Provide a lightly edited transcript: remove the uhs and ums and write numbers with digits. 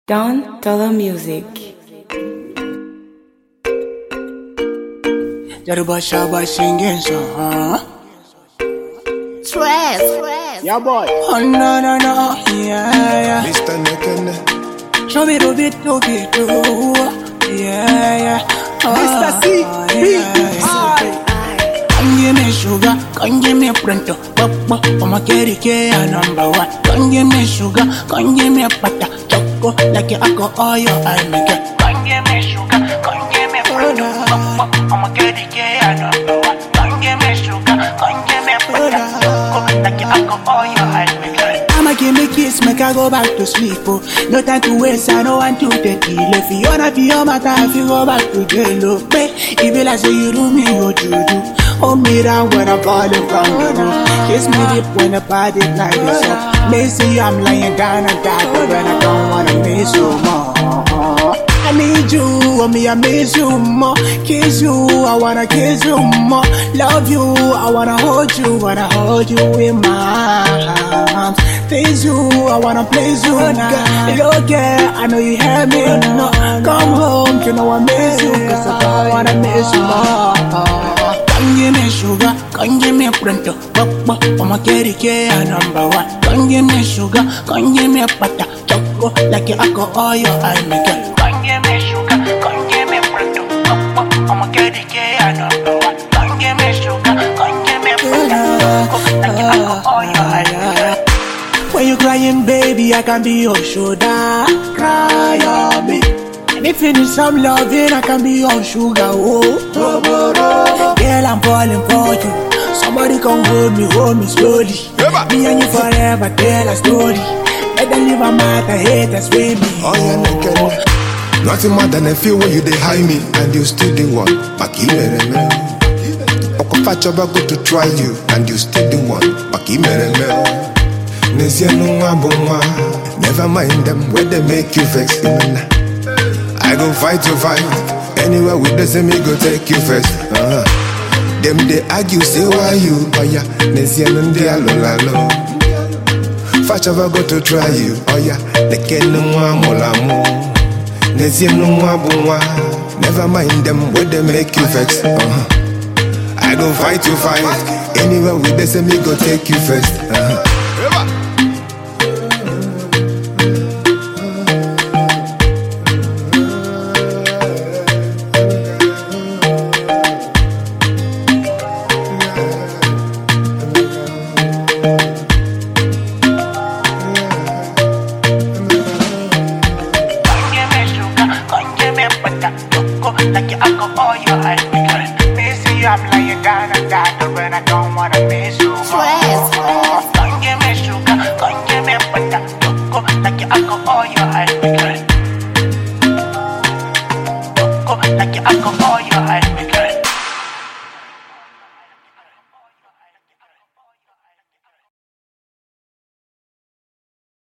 Don Dollar Music. Yaruba Shaba singing song. Stress. Yeah, boy. Oh no, yeah. Mr. Nekene. Show me a bit, yeah. Mr. C. Come give me sugar, come give me pronto. I'ma carry care number one. Come give me sugar, come give me butter. Choco like you alcohol, I make it. Come give me sugar, come give me pronto. I'ma carry care number one. Come give me sugar, come give me butter. Choco like you alcohol, I make it. I'ma give me kiss, make I go back to sleep. Oh, no time to waste, I don't want to take it. If you wanna be on my time, if you go back to jail, babe, it be like say you do me what you do. Hold me down when I'm falling from the roof. Kiss me deep when the body like this up. They see I'm lying down and die, but when I don't wanna miss you more. I need you, me I miss you more. Kiss you, I wanna kiss you more. Love you, I wanna hold you in my arms. Please you, I wanna please you now. Look, yeah, I know you hear me, no. Come home, you know I miss you, cause I don't wanna miss you more. Come give me sugar, come give me pronto. I'ma carry care number one. Come give me sugar, come give me butter. Choco like you alcohol, I make it. Come give me sugar, come give me pronto. I'ma carry care number one. Come give me sugar, come give me butter. Choco like you alcohol, I make it. When you crying, baby, I can be your shoulder. Cry on me. And if you need some loving, I can be your sugar. Girl, I'm falling for you. Somebody come hold me slowly. Me and you forever, tell a story. Let them leave a matter, haters with me. Oh, yeah, Nekene. Nothing more than a few when you dey hide me, and you still the one. Makimere. Okofachoba go to try you, and you still the one. Makimere. Never mind them where they make you vex. I go fight your fight. Anywhere with the same, me go take you first. Them they argue, say why you? Oh yeah, Nesian they alone. Fachava go to try you. Oh yeah, they can't no more. Nesian no more. Never mind them where they make you vex. I go fight your fight. Anywhere with the same, me go take you first. Like you alcohol, I make it. They see you, I'm lying down and die, but when I don't wanna miss you. Stress. Come give me sugar, come give me butter. Like you alcohol, I